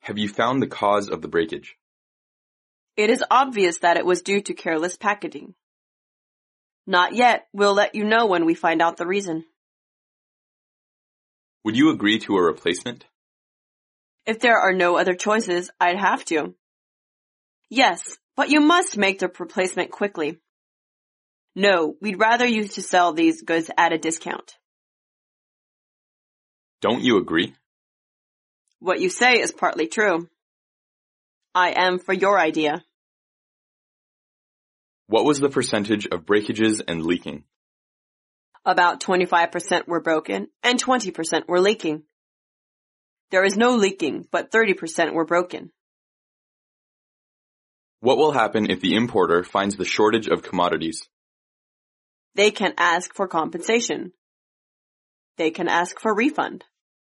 Have you found the cause of the breakage? It is obvious that it was due to careless packaging. Not yet. We'll let you know when we find out the reason. Would you agree to a replacement? If there are no other choices, I'd have to. Yes, but you must make the replacement quickly. No, we'd rather you to sell these goods at a discount. Don't you agree? What you say is partly true. I am for your idea. What was the percentage of breakages and leaking? About 25% were broken and 20% were leaking. There is no leaking, but 30% were broken. What will happen if the importer finds the shortage of commodities? They can ask for compensation. They can ask for refund.